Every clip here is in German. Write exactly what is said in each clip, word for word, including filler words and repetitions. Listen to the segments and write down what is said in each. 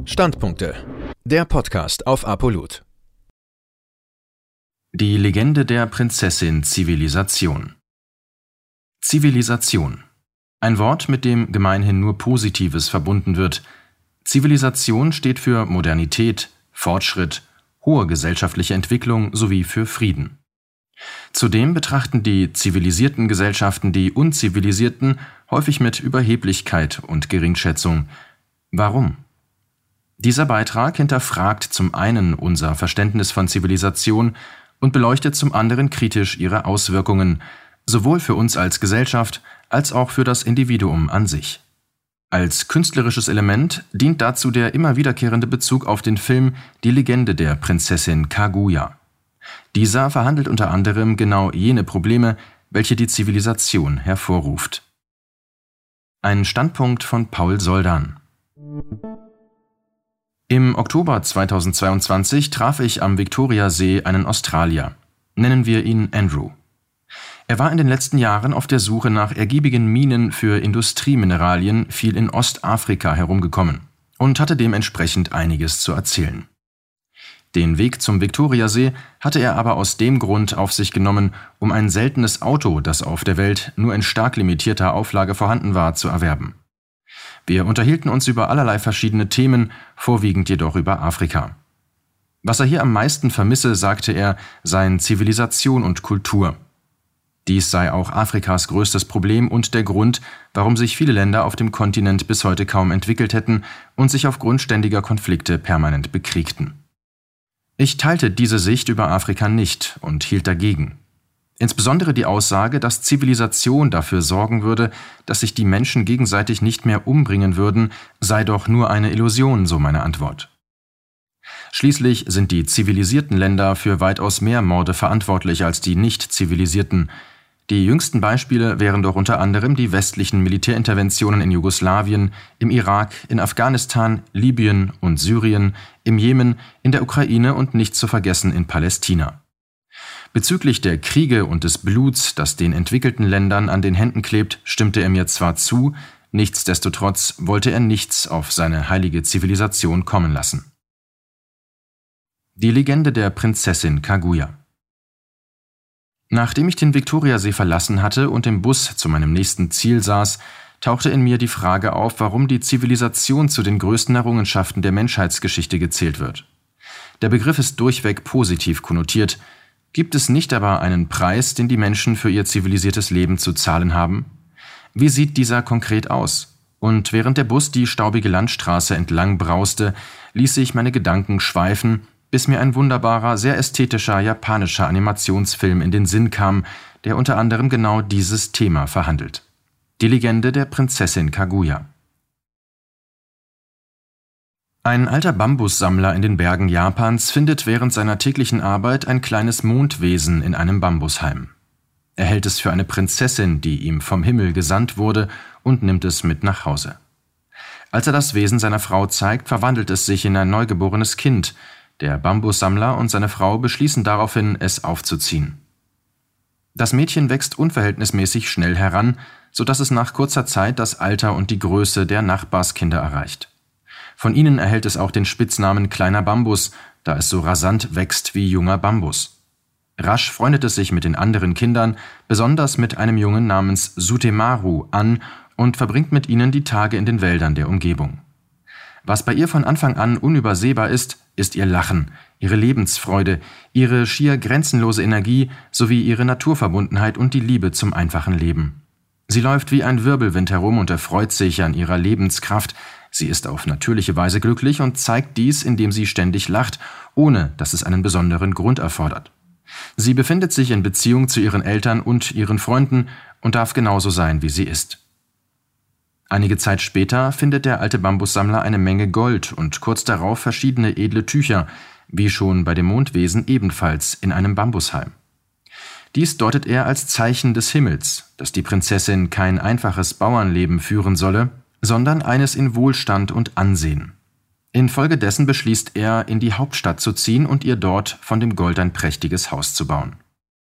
Standpunkte. Der Podcast auf Apollut. Die Legende der Prinzessin Zivilisation. Zivilisation. Ein Wort, mit dem gemeinhin nur Positives verbunden wird. Zivilisation steht für Modernität, Fortschritt, hohe gesellschaftliche Entwicklung sowie für Frieden. Zudem betrachten die zivilisierten Gesellschaften die unzivilisierten häufig mit Überheblichkeit und Geringschätzung. Warum? Dieser Beitrag hinterfragt zum einen unser Verständnis von Zivilisation und beleuchtet zum anderen kritisch ihre Auswirkungen, sowohl für uns als Gesellschaft als auch für das Individuum an sich. Als künstlerisches Element dient dazu der immer wiederkehrende Bezug auf den Film Die Legende der Prinzessin Kaguya. Dieser verhandelt unter anderem genau jene Probleme, welche die Zivilisation hervorruft. Ein Standpunkt von Paul Soldan. Im Oktober zweitausendzweiundzwanzig traf ich am Viktoriasee einen Australier. Nennen wir ihn Andrew. Er war in den letzten Jahren auf der Suche nach ergiebigen Minen für Industriemineralien viel in Ostafrika herumgekommen und hatte dementsprechend einiges zu erzählen. Den Weg zum Viktoriasee hatte er aber aus dem Grund auf sich genommen, um ein seltenes Auto, das auf der Welt nur in stark limitierter Auflage vorhanden war, zu erwerben. Wir unterhielten uns über allerlei verschiedene Themen, vorwiegend jedoch über Afrika. Was er hier am meisten vermisse, sagte er, seien Zivilisation und Kultur. Dies sei auch Afrikas größtes Problem und der Grund, warum sich viele Länder auf dem Kontinent bis heute kaum entwickelt hätten und sich aufgrund ständiger Konflikte permanent bekriegten. Ich teilte diese Sicht über Afrika nicht und hielt dagegen. Insbesondere die Aussage, dass Zivilisation dafür sorgen würde, dass sich die Menschen gegenseitig nicht mehr umbringen würden, sei doch nur eine Illusion, so meine Antwort. Schließlich sind die zivilisierten Länder für weitaus mehr Morde verantwortlich als die nicht zivilisierten. Die jüngsten Beispiele wären doch unter anderem die westlichen Militärinterventionen in Jugoslawien, im Irak, in Afghanistan, Libyen und Syrien, im Jemen, in der Ukraine und nicht zu vergessen in Palästina. Bezüglich der Kriege und des Bluts, das den entwickelten Ländern an den Händen klebt, stimmte er mir zwar zu, nichtsdestotrotz wollte er nichts auf seine heilige Zivilisation kommen lassen. Die Legende der Prinzessin Kaguya. Nachdem ich den Viktoriasee verlassen hatte und im Bus zu meinem nächsten Ziel saß, tauchte in mir die Frage auf, warum die Zivilisation zu den größten Errungenschaften der Menschheitsgeschichte gezählt wird. Der Begriff ist durchweg positiv konnotiert. Gibt es nicht aber einen Preis, den die Menschen für ihr zivilisiertes Leben zu zahlen haben? Wie sieht dieser konkret aus? Und während der Bus die staubige Landstraße entlang brauste, ließ ich meine Gedanken schweifen, bis mir ein wunderbarer, sehr ästhetischer japanischer Animationsfilm in den Sinn kam, der unter anderem genau dieses Thema verhandelt. Die Legende der Prinzessin Kaguya. Ein alter Bambussammler in den Bergen Japans findet während seiner täglichen Arbeit ein kleines Mondwesen in einem Bambushalm. Er hält es für eine Prinzessin, die ihm vom Himmel gesandt wurde, und nimmt es mit nach Hause. Als er das Wesen seiner Frau zeigt, verwandelt es sich in ein neugeborenes Kind. Der Bambussammler und seine Frau beschließen daraufhin, es aufzuziehen. Das Mädchen wächst unverhältnismäßig schnell heran, sodass es nach kurzer Zeit das Alter und die Größe der Nachbarskinder erreicht. Von ihnen erhält es auch den Spitznamen Kleiner Bambus, da es so rasant wächst wie junger Bambus. Rasch freundet es sich mit den anderen Kindern, besonders mit einem Jungen namens Sutemaru, an und verbringt mit ihnen die Tage in den Wäldern der Umgebung. Was bei ihr von Anfang an unübersehbar ist, ist ihr Lachen, ihre Lebensfreude, ihre schier grenzenlose Energie sowie ihre Naturverbundenheit und die Liebe zum einfachen Leben. Sie läuft wie ein Wirbelwind herum und erfreut sich an ihrer Lebenskraft. Sie ist auf natürliche Weise glücklich und zeigt dies, indem sie ständig lacht, ohne dass es einen besonderen Grund erfordert. Sie befindet sich in Beziehung zu ihren Eltern und ihren Freunden und darf genauso sein, wie sie ist. Einige Zeit später findet der alte Bambussammler eine Menge Gold und kurz darauf verschiedene edle Tücher, wie schon bei dem Mondwesen ebenfalls in einem Bambushalm. Dies deutet er als Zeichen des Himmels, dass die Prinzessin kein einfaches Bauernleben führen solle, sondern eines in Wohlstand und Ansehen. Infolgedessen beschließt er, in die Hauptstadt zu ziehen und ihr dort von dem Gold ein prächtiges Haus zu bauen.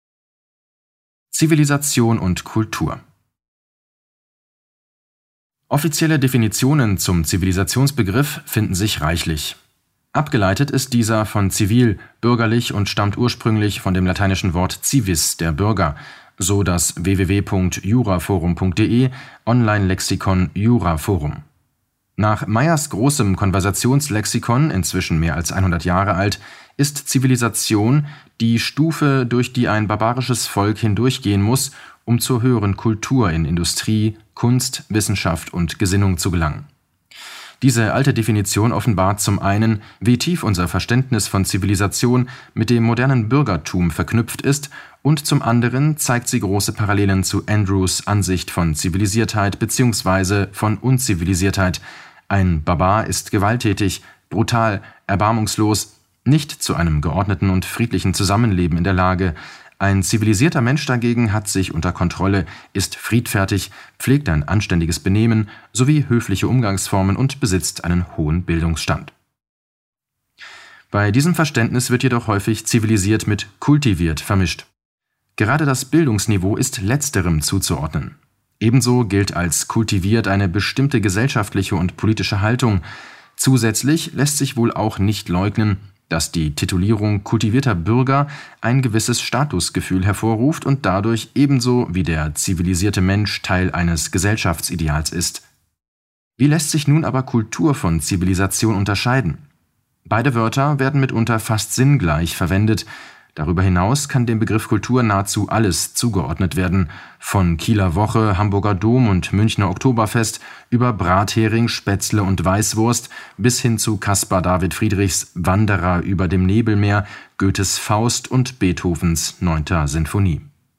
Zivilisation und Kultur. Offizielle Definitionen zum Zivilisationsbegriff finden sich reichlich. Abgeleitet ist dieser von zivil, bürgerlich und stammt ursprünglich von dem lateinischen Wort civis, der Bürger, so das w w w punkt juraforum punkt de Online-Lexikon Juraforum. Nach Meyers großem Konversationslexikon, inzwischen mehr als hundert Jahre alt, ist Zivilisation die Stufe, durch die ein barbarisches Volk hindurchgehen muss, um zur höheren Kultur in Industrie, Kunst, Wissenschaft und Gesinnung zu gelangen. Diese alte Definition offenbart zum einen, wie tief unser Verständnis von Zivilisation mit dem modernen Bürgertum verknüpft ist, und zum anderen zeigt sie große Parallelen zu Andrews' Ansicht von Zivilisiertheit bzw. von Unzivilisiertheit. Ein Barbar ist gewalttätig, brutal, erbarmungslos, nicht zu einem geordneten und friedlichen Zusammenleben in der Lage. Ein zivilisierter Mensch dagegen hat sich unter Kontrolle, ist friedfertig, pflegt ein anständiges Benehmen sowie höfliche Umgangsformen und besitzt einen hohen Bildungsstand. Bei diesem Verständnis wird jedoch häufig zivilisiert mit kultiviert vermischt. Gerade das Bildungsniveau ist letzterem zuzuordnen. Ebenso gilt als kultiviert eine bestimmte gesellschaftliche und politische Haltung. Zusätzlich lässt sich wohl auch nicht leugnen, dass die Titulierung kultivierter Bürger ein gewisses Statusgefühl hervorruft und dadurch ebenso wie der zivilisierte Mensch Teil eines Gesellschaftsideals ist. Wie lässt sich nun aber Kultur von Zivilisation unterscheiden? Beide Wörter werden mitunter fast sinngleich verwendet. Darüber hinaus kann dem Begriff Kultur nahezu alles zugeordnet werden, von Kieler Woche, Hamburger Dom und Münchner Oktoberfest über Brathering, Spätzle und Weißwurst bis hin zu Caspar David Friedrichs Wanderer über dem Nebelmeer, Goethes Faust und Beethovens Neunter Sinfonie.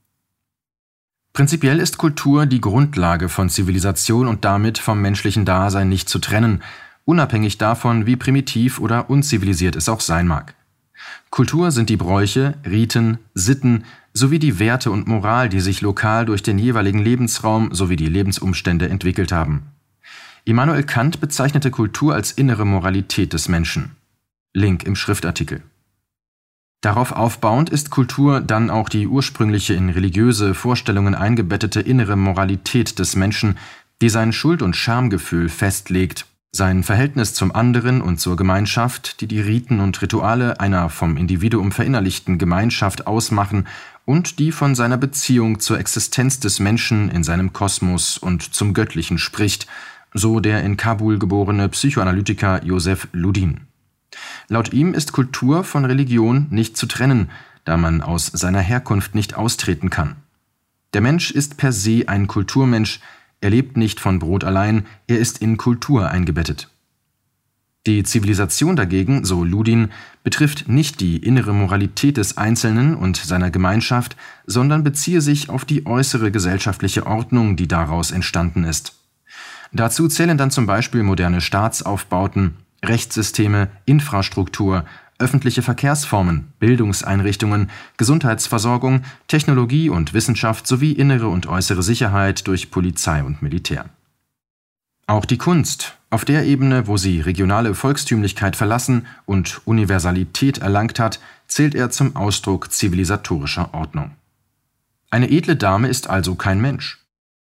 Prinzipiell ist Kultur die Grundlage von Zivilisation und damit vom menschlichen Dasein nicht zu trennen, unabhängig davon, wie primitiv oder unzivilisiert es auch sein mag. Kultur sind die Bräuche, Riten, Sitten sowie die Werte und Moral, die sich lokal durch den jeweiligen Lebensraum sowie die Lebensumstände entwickelt haben. Immanuel Kant bezeichnete Kultur als innere Moralität des Menschen. Link im Schriftartikel. Darauf aufbauend ist Kultur dann auch die ursprüngliche in religiöse Vorstellungen eingebettete innere Moralität des Menschen, die sein Schuld- und Schamgefühl festlegt, sein Verhältnis zum anderen und zur Gemeinschaft, die die Riten und Rituale einer vom Individuum verinnerlichten Gemeinschaft ausmachen und die von seiner Beziehung zur Existenz des Menschen in seinem Kosmos und zum Göttlichen spricht, so der in Kabul geborene Psychoanalytiker Joseph Ludin. Laut ihm ist Kultur von Religion nicht zu trennen, da man aus seiner Herkunft nicht austreten kann. Der Mensch ist per se ein Kulturmensch. Er lebt nicht von Brot allein, er ist in Kultur eingebettet. Die Zivilisation dagegen, so Ludin, betrifft nicht die innere Moralität des Einzelnen und seiner Gemeinschaft, sondern beziehe sich auf die äußere gesellschaftliche Ordnung, die daraus entstanden ist. Dazu zählen dann zum Beispiel moderne Staatsaufbauten, Rechtssysteme, Infrastruktur, öffentliche Verkehrsformen, Bildungseinrichtungen, Gesundheitsversorgung, Technologie und Wissenschaft sowie innere und äußere Sicherheit durch Polizei und Militär. Auch die Kunst, auf der Ebene, wo sie regionale Volkstümlichkeit verlassen und Universalität erlangt hat, zählt er zum Ausdruck zivilisatorischer Ordnung. Eine edle Dame ist also kein Mensch.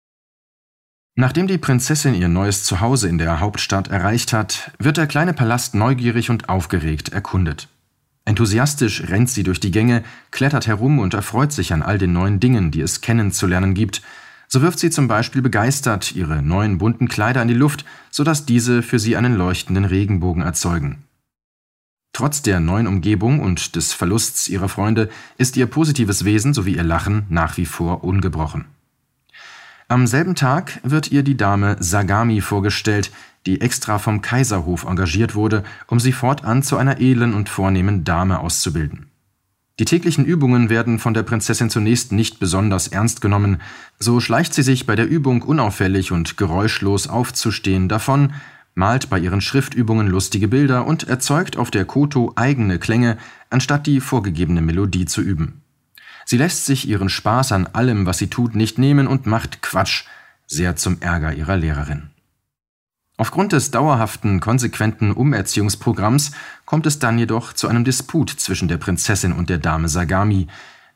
Nachdem die Prinzessin ihr neues Zuhause in der Hauptstadt erreicht hat, wird der kleine Palast neugierig und aufgeregt erkundet. Enthusiastisch rennt sie durch die Gänge, klettert herum und erfreut sich an all den neuen Dingen, die es kennenzulernen gibt. So wirft sie zum Beispiel begeistert ihre neuen bunten Kleider in die Luft, sodass diese für sie einen leuchtenden Regenbogen erzeugen. Trotz der neuen Umgebung und des Verlusts ihrer Freunde ist ihr positives Wesen sowie ihr Lachen nach wie vor ungebrochen. Am selben Tag wird ihr die Dame Sagami vorgestellt, die extra vom Kaiserhof engagiert wurde, um sie fortan zu einer edlen und vornehmen Dame auszubilden. Die täglichen Übungen werden von der Prinzessin zunächst nicht besonders ernst genommen, so schleicht sie sich bei der Übung unauffällig und geräuschlos aufzustehen davon, malt bei ihren Schriftübungen lustige Bilder und erzeugt auf der Koto eigene Klänge, anstatt die vorgegebene Melodie zu üben. Sie lässt sich ihren Spaß an allem, was sie tut, nicht nehmen und macht Quatsch, sehr zum Ärger ihrer Lehrerin. Aufgrund des dauerhaften, konsequenten Umerziehungsprogramms kommt es dann jedoch zu einem Disput zwischen der Prinzessin und der Dame Sagami.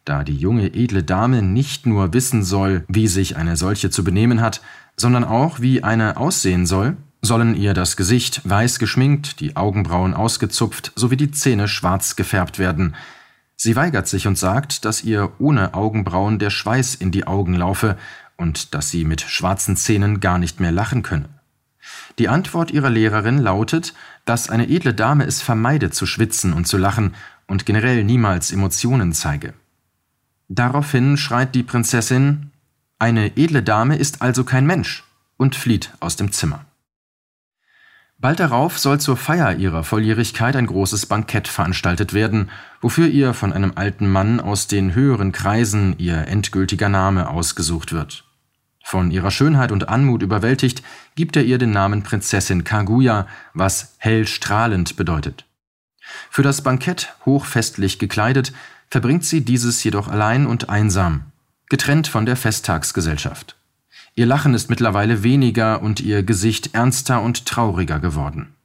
da die junge edle Dame nicht nur wissen soll, wie sich eine solche zu benehmen hat, sondern auch, wie eine aussehen soll, sollen ihr das Gesicht weiß geschminkt, die Augenbrauen ausgezupft sowie die Zähne schwarz gefärbt werden. Sie weigert sich und sagt, dass ihr ohne Augenbrauen der Schweiß in die Augen laufe und dass sie mit schwarzen Zähnen gar nicht mehr lachen könne. Die Antwort ihrer Lehrerin lautet, dass eine edle Dame es vermeide zu schwitzen und zu lachen und generell niemals Emotionen zeige. Daraufhin schreit die Prinzessin: »Eine edle Dame ist also kein Mensch«, und flieht aus dem Zimmer. Bald darauf soll zur Feier ihrer Volljährigkeit ein großes Bankett veranstaltet werden, wofür ihr von einem alten Mann aus den höheren Kreisen ihr endgültiger Name ausgesucht wird. Von ihrer Schönheit und Anmut überwältigt, gibt er ihr den Namen Prinzessin Kaguya, was hell strahlend bedeutet. Für das Bankett, hochfestlich gekleidet, verbringt sie dieses jedoch allein und einsam, getrennt von der Festtagsgesellschaft. Ihr Lachen ist mittlerweile weniger und ihr Gesicht ernster und trauriger geworden.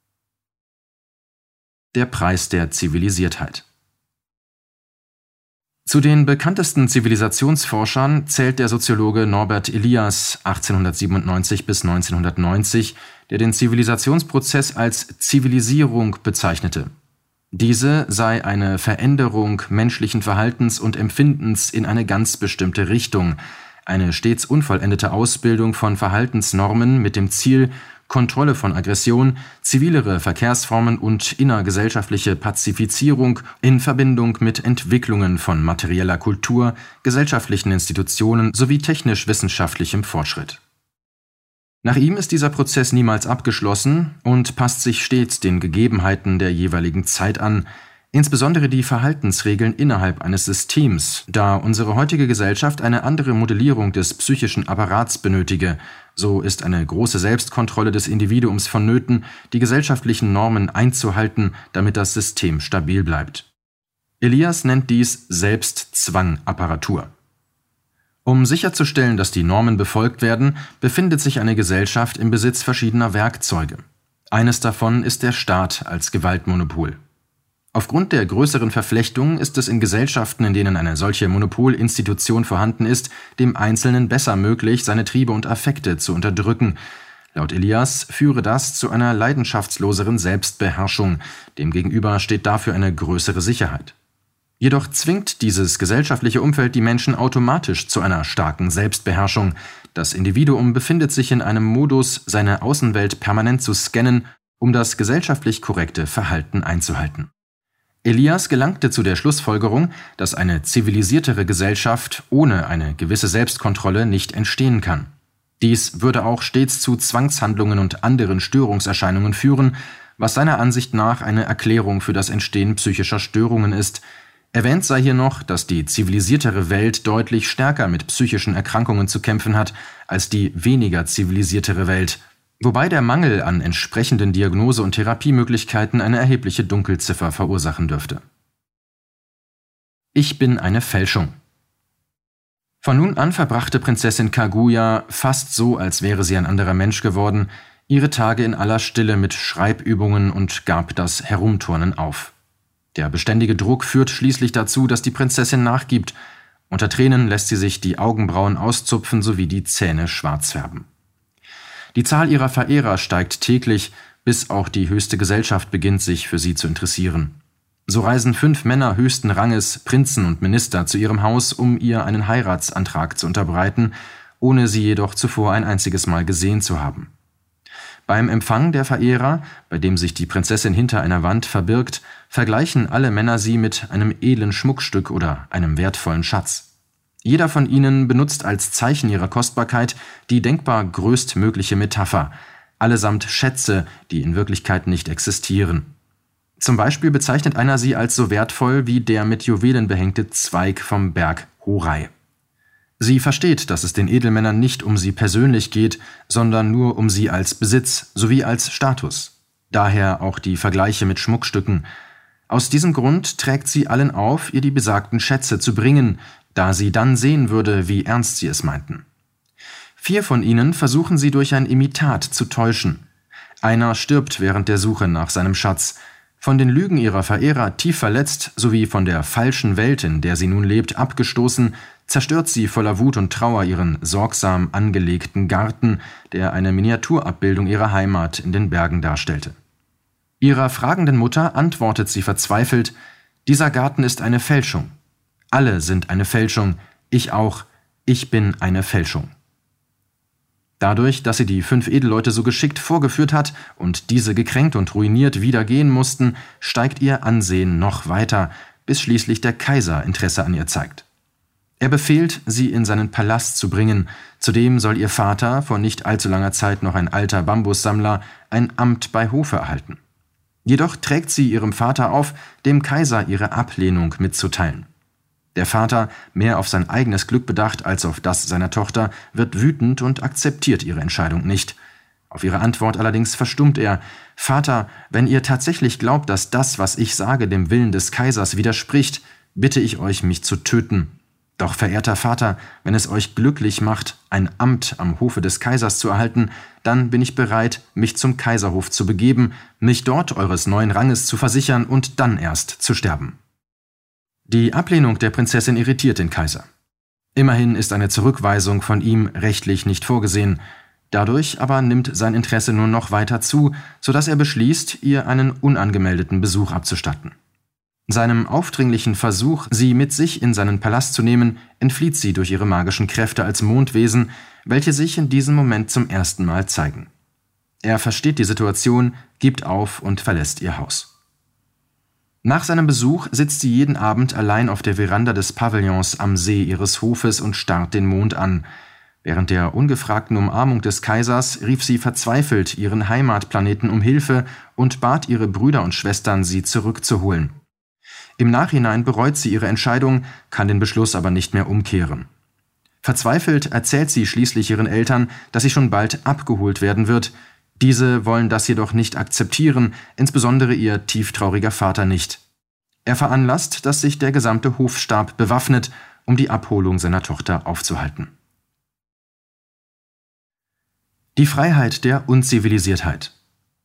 Der Preis der Zivilisiertheit. Zu den bekanntesten Zivilisationsforschern zählt der Soziologe Norbert Elias achtzehnhundertsiebenundneunzig bis neunzehnhundertneunzig, der den Zivilisationsprozess als Zivilisierung bezeichnete. Diese sei eine Veränderung menschlichen Verhaltens und Empfindens in eine ganz bestimmte Richtung, eine stets unvollendete Ausbildung von Verhaltensnormen mit dem Ziel, Kontrolle von Aggression, zivilere Verkehrsformen und innergesellschaftliche Pazifizierung in Verbindung mit Entwicklungen von materieller Kultur, gesellschaftlichen Institutionen sowie technisch-wissenschaftlichem Fortschritt. Nach ihm ist dieser Prozess niemals abgeschlossen und passt sich stets den Gegebenheiten der jeweiligen Zeit an, insbesondere die Verhaltensregeln innerhalb eines Systems, da unsere heutige Gesellschaft eine andere Modellierung des psychischen Apparats benötige. So ist eine große Selbstkontrolle des Individuums vonnöten, die gesellschaftlichen Normen einzuhalten, damit das System stabil bleibt. Elias nennt dies Selbstzwangapparatur. Um sicherzustellen, dass die Normen befolgt werden, befindet sich eine Gesellschaft im Besitz verschiedener Werkzeuge. Eines davon ist der Staat als Gewaltmonopol. Aufgrund der größeren Verflechtung ist es in Gesellschaften, in denen eine solche Monopolinstitution vorhanden ist, dem Einzelnen besser möglich, seine Triebe und Affekte zu unterdrücken. Laut Elias führe das zu einer leidenschaftsloseren Selbstbeherrschung, demgegenüber steht dafür eine größere Sicherheit. Jedoch zwingt dieses gesellschaftliche Umfeld die Menschen automatisch zu einer starken Selbstbeherrschung. Das Individuum befindet sich in einem Modus, seine Außenwelt permanent zu scannen, um das gesellschaftlich korrekte Verhalten einzuhalten. Elias gelangte zu der Schlussfolgerung, dass eine zivilisiertere Gesellschaft ohne eine gewisse Selbstkontrolle nicht entstehen kann. Dies würde auch stets zu Zwangshandlungen und anderen Störungserscheinungen führen, was seiner Ansicht nach eine Erklärung für das Entstehen psychischer Störungen ist. Erwähnt sei hier noch, dass die zivilisiertere Welt deutlich stärker mit psychischen Erkrankungen zu kämpfen hat als die weniger zivilisiertere Welt, wobei der Mangel an entsprechenden Diagnose- und Therapiemöglichkeiten eine erhebliche Dunkelziffer verursachen dürfte. Ich bin eine Fälschung. Von nun an verbrachte Prinzessin Kaguya, fast so, als wäre sie ein anderer Mensch geworden, ihre Tage in aller Stille mit Schreibübungen und gab das Herumturnen auf. Der beständige Druck führt schließlich dazu, dass die Prinzessin nachgibt. Unter Tränen lässt sie sich die Augenbrauen auszupfen sowie die Zähne schwarz färben. Die Zahl ihrer Verehrer steigt täglich, bis auch die höchste Gesellschaft beginnt, sich für sie zu interessieren. So reisen fünf Männer höchsten Ranges, Prinzen und Minister, zu ihrem Haus, um ihr einen Heiratsantrag zu unterbreiten, ohne sie jedoch zuvor ein einziges Mal gesehen zu haben. Beim Empfang der Verehrer, bei dem sich die Prinzessin hinter einer Wand verbirgt, vergleichen alle Männer sie mit einem edlen Schmuckstück oder einem wertvollen Schatz. Jeder von ihnen benutzt als Zeichen ihrer Kostbarkeit die denkbar größtmögliche Metapher, allesamt Schätze, die in Wirklichkeit nicht existieren. Zum Beispiel bezeichnet einer sie als so wertvoll wie der mit Juwelen behängte Zweig vom Berg Horai. Sie versteht, dass es den Edelmännern nicht um sie persönlich geht, sondern nur um sie als Besitz sowie als Status. Daher auch die Vergleiche mit Schmuckstücken. Aus diesem Grund trägt sie allen auf, ihr die besagten Schätze zu bringen, da sie dann sehen würde, wie ernst sie es meinten. Vier von ihnen versuchen sie durch ein Imitat zu täuschen. Einer stirbt während der Suche nach seinem Schatz. Von den Lügen ihrer Verehrer tief verletzt sowie von der falschen Welt, in der sie nun lebt, abgestoßen, zerstört sie voller Wut und Trauer ihren sorgsam angelegten Garten, der eine Miniaturabbildung ihrer Heimat in den Bergen darstellte. Ihrer fragenden Mutter antwortet sie verzweifelt: »Dieser Garten ist eine Fälschung. Alle sind eine Fälschung, ich auch, ich bin eine Fälschung.« Dadurch, dass sie die fünf Edelleute so geschickt vorgeführt hat und diese gekränkt und ruiniert wieder gehen mussten, steigt ihr Ansehen noch weiter, bis schließlich der Kaiser Interesse an ihr zeigt. Er befehlt, sie in seinen Palast zu bringen, zudem soll ihr Vater, vor nicht allzu langer Zeit noch ein alter Bambussammler, ein Amt bei Hofe erhalten. Jedoch trägt sie ihrem Vater auf, dem Kaiser ihre Ablehnung mitzuteilen. Der Vater, mehr auf sein eigenes Glück bedacht als auf das seiner Tochter, wird wütend und akzeptiert ihre Entscheidung nicht. Auf ihre Antwort allerdings verstummt er: »Vater, wenn ihr tatsächlich glaubt, dass das, was ich sage, dem Willen des Kaisers widerspricht, bitte ich euch, mich zu töten. Doch, verehrter Vater, wenn es euch glücklich macht, ein Amt am Hofe des Kaisers zu erhalten, dann bin ich bereit, mich zum Kaiserhof zu begeben, mich dort eures neuen Ranges zu versichern und dann erst zu sterben.« Die Ablehnung der Prinzessin irritiert den Kaiser. Immerhin ist eine Zurückweisung von ihm rechtlich nicht vorgesehen. Dadurch aber nimmt sein Interesse nur noch weiter zu, sodass er beschließt, ihr einen unangemeldeten Besuch abzustatten. Seinem aufdringlichen Versuch, sie mit sich in seinen Palast zu nehmen, entflieht sie durch ihre magischen Kräfte als Mondwesen, welche sich in diesem Moment zum ersten Mal zeigen. Er versteht die Situation, gibt auf und verlässt ihr Haus. Nach seinem Besuch sitzt sie jeden Abend allein auf der Veranda des Pavillons am See ihres Hofes und starrt den Mond an. Während der ungefragten Umarmung des Kaisers rief sie verzweifelt ihren Heimatplaneten um Hilfe und bat ihre Brüder und Schwestern, sie zurückzuholen. Im Nachhinein bereut sie ihre Entscheidung, kann den Beschluss aber nicht mehr umkehren. Verzweifelt erzählt sie schließlich ihren Eltern, dass sie schon bald abgeholt werden wird. Diese wollen das jedoch nicht akzeptieren, insbesondere ihr tieftrauriger Vater nicht. Er veranlasst, dass sich der gesamte Hofstab bewaffnet, um die Abholung seiner Tochter aufzuhalten. Die Freiheit der Unzivilisiertheit.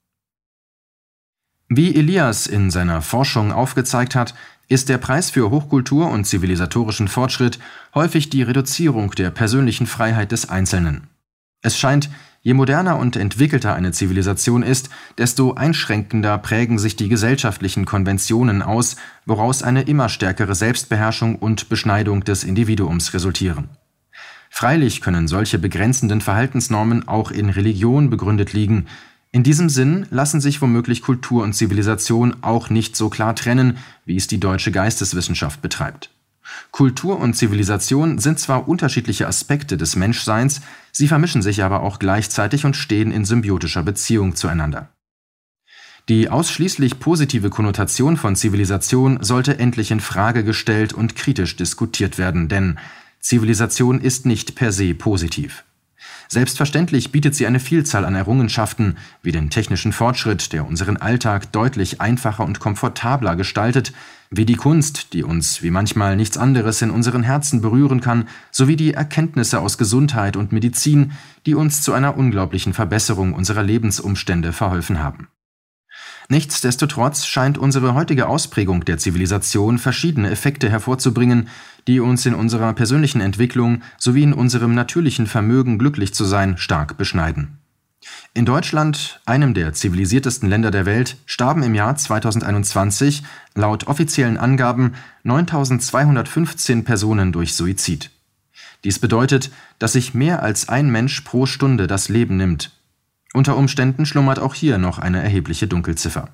Wie Elias in seiner Forschung aufgezeigt hat, ist der Preis für Hochkultur und zivilisatorischen Fortschritt häufig die Reduzierung der persönlichen Freiheit des Einzelnen. Es scheint, je moderner und entwickelter eine Zivilisation ist, desto einschränkender prägen sich die gesellschaftlichen Konventionen aus, woraus eine immer stärkere Selbstbeherrschung und Beschneidung des Individuums resultieren. Freilich können solche begrenzenden Verhaltensnormen auch in Religion begründet liegen. In diesem Sinn lassen sich womöglich Kultur und Zivilisation auch nicht so klar trennen, wie es die deutsche Geisteswissenschaft betreibt. Kultur und Zivilisation sind zwar unterschiedliche Aspekte des Menschseins, sie vermischen sich aber auch gleichzeitig und stehen in symbiotischer Beziehung zueinander. Die ausschließlich positive Konnotation von Zivilisation sollte endlich in Frage gestellt und kritisch diskutiert werden, denn Zivilisation ist nicht per se positiv. Selbstverständlich bietet sie eine Vielzahl an Errungenschaften, wie den technischen Fortschritt, der unseren Alltag deutlich einfacher und komfortabler gestaltet, wie die Kunst, die uns wie manchmal nichts anderes in unseren Herzen berühren kann, sowie die Erkenntnisse aus Gesundheit und Medizin, die uns zu einer unglaublichen Verbesserung unserer Lebensumstände verholfen haben. Nichtsdestotrotz scheint unsere heutige Ausprägung der Zivilisation verschiedene Effekte hervorzubringen, die uns in unserer persönlichen Entwicklung sowie in unserem natürlichen Vermögen, glücklich zu sein, stark beschneiden. In Deutschland, einem der zivilisiertesten Länder der Welt, starben im Jahr zweitausendeinundzwanzig laut offiziellen Angaben neuntausendzweihundertfünfzehn Personen durch Suizid. Dies bedeutet, dass sich mehr als ein Mensch pro Stunde das Leben nimmt. Unter Umständen schlummert auch hier noch eine erhebliche Dunkelziffer.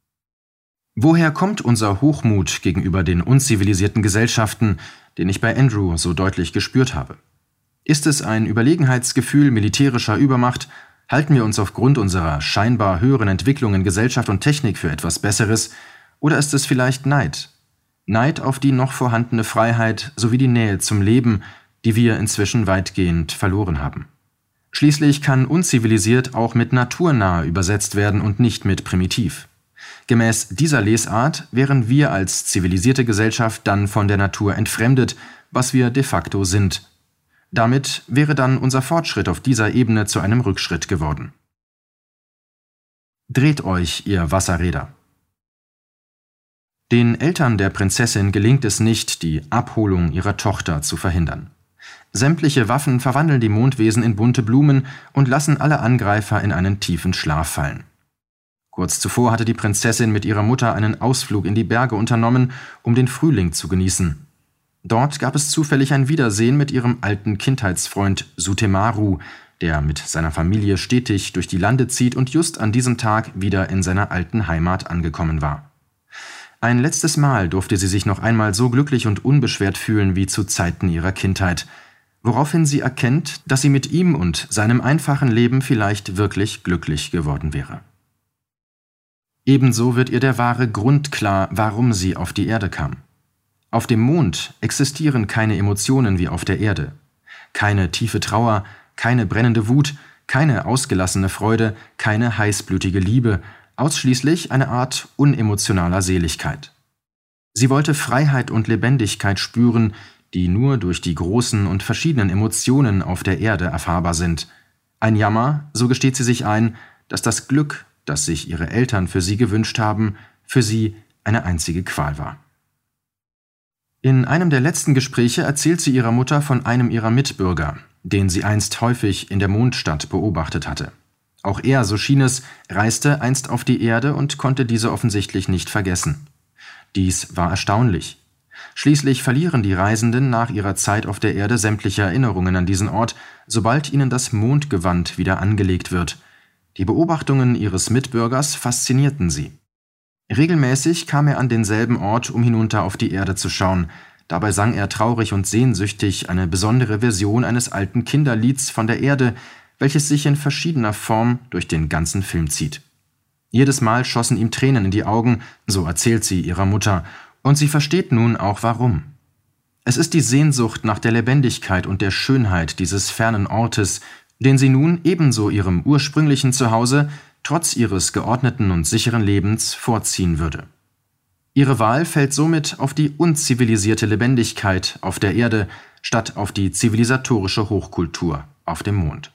Woher kommt unser Hochmut gegenüber den unzivilisierten Gesellschaften, den ich bei Andrew so deutlich gespürt habe? Ist es ein Überlegenheitsgefühl militärischer Übermacht? Halten wir uns aufgrund unserer scheinbar höheren Entwicklung in Gesellschaft und Technik für etwas Besseres? Oder ist es vielleicht Neid? Neid auf die noch vorhandene Freiheit sowie die Nähe zum Leben, die wir inzwischen weitgehend verloren haben. Schließlich kann unzivilisiert auch mit naturnah übersetzt werden und nicht mit primitiv. Gemäß dieser Lesart wären wir als zivilisierte Gesellschaft dann von der Natur entfremdet, was wir de facto sind. Damit wäre dann unser Fortschritt auf dieser Ebene zu einem Rückschritt geworden. Dreht euch, ihr Wasserräder! Den Eltern der Prinzessin gelingt es nicht, die Abholung ihrer Tochter zu verhindern. Sämtliche Waffen verwandeln die Mondwesen in bunte Blumen und lassen alle Angreifer in einen tiefen Schlaf fallen. Kurz zuvor hatte die Prinzessin mit ihrer Mutter einen Ausflug in die Berge unternommen, um den Frühling zu genießen. Dort gab es zufällig ein Wiedersehen mit ihrem alten Kindheitsfreund Sutemaru, der mit seiner Familie stetig durch die Lande zieht und just an diesem Tag wieder in seiner alten Heimat angekommen war. Ein letztes Mal durfte sie sich noch einmal so glücklich und unbeschwert fühlen wie zu Zeiten ihrer Kindheit, woraufhin sie erkennt, dass sie mit ihm und seinem einfachen Leben vielleicht wirklich glücklich geworden wäre. Ebenso wird ihr der wahre Grund klar, warum sie auf die Erde kam. Auf dem Mond existieren keine Emotionen wie auf der Erde. Keine tiefe Trauer, keine brennende Wut, keine ausgelassene Freude, keine heißblütige Liebe, ausschließlich eine Art unemotionaler Seligkeit. Sie wollte Freiheit und Lebendigkeit spüren, die nur durch die großen und verschiedenen Emotionen auf der Erde erfahrbar sind. Ein Jammer, so gesteht sie sich ein, dass das Glück, das sich ihre Eltern für sie gewünscht haben, für sie eine einzige Qual war. In einem der letzten Gespräche erzählt sie ihrer Mutter von einem ihrer Mitbürger, den sie einst häufig in der Mondstadt beobachtet hatte. Auch er, so schien es, reiste einst auf die Erde und konnte diese offensichtlich nicht vergessen. Dies war erstaunlich. Schließlich verlieren die Reisenden nach ihrer Zeit auf der Erde sämtliche Erinnerungen an diesen Ort, sobald ihnen das Mondgewand wieder angelegt wird. Die Beobachtungen ihres Mitbürgers faszinierten sie. Regelmäßig kam er an denselben Ort, um hinunter auf die Erde zu schauen. Dabei sang er traurig und sehnsüchtig eine besondere Version eines alten Kinderlieds von der Erde, welches sich in verschiedener Form durch den ganzen Film zieht. Jedes Mal schossen ihm Tränen in die Augen, so erzählt sie ihrer Mutter, und sie versteht nun auch warum. Es ist die Sehnsucht nach der Lebendigkeit und der Schönheit dieses fernen Ortes, den sie nun ebenso ihrem ursprünglichen Zuhause, trotz ihres geordneten und sicheren Lebens, vorziehen würde. Ihre Wahl fällt somit auf die unzivilisierte Lebendigkeit auf der Erde statt auf die zivilisatorische Hochkultur auf dem Mond.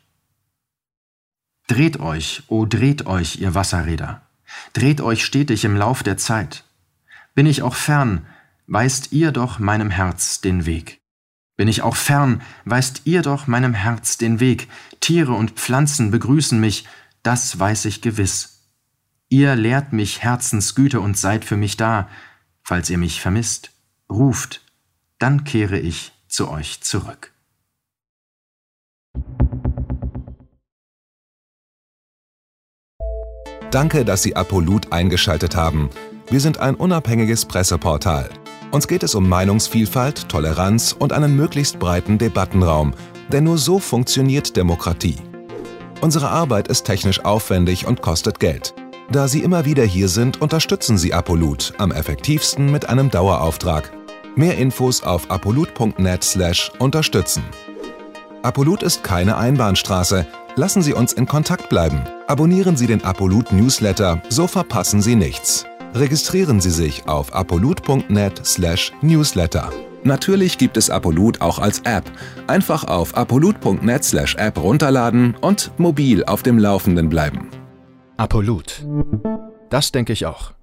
Dreht euch, o dreht euch, ihr Wasserräder, dreht euch stetig im Lauf der Zeit. Bin ich auch fern, weist ihr doch meinem Herz den Weg. Bin ich auch fern, weist ihr doch meinem Herz den Weg. Tiere und Pflanzen begrüßen mich, das weiß ich gewiss. Ihr lehrt mich Herzensgüte und seid für mich da. Falls ihr mich vermisst, ruft, dann kehre ich zu euch zurück. Danke, dass Sie Apolut eingeschaltet haben. Wir sind ein unabhängiges Presseportal. Uns geht es um Meinungsvielfalt, Toleranz und einen möglichst breiten Debattenraum, denn nur so funktioniert Demokratie. Unsere Arbeit ist technisch aufwendig und kostet Geld. Da Sie immer wieder hier sind, unterstützen Sie Apolut am effektivsten mit einem Dauerauftrag. Mehr Infos auf apolut punkt net slash unterstützen. Apolut ist keine Einbahnstraße. Lassen Sie uns in Kontakt bleiben. Abonnieren Sie den Apolut Newsletter, so verpassen Sie nichts. Registrieren Sie sich auf apolut punkt net slash newsletter. Natürlich gibt es Apolut auch als App. Einfach auf apolut punkt net slash app runterladen und mobil auf dem Laufenden bleiben. Apolut. Das denke ich auch.